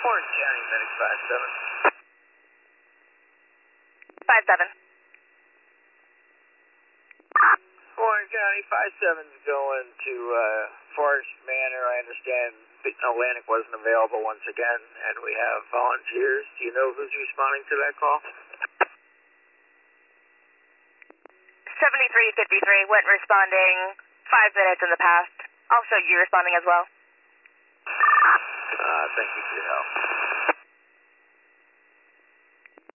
Orange County, Medic 57. Orange County 57's going to Forest Manor. I understand Atlantic wasn't available once again, and we have volunteers. Do you know who's responding to that call? 7353 went responding 5 minutes in the past. Also, you responding as well? Thank you for your help.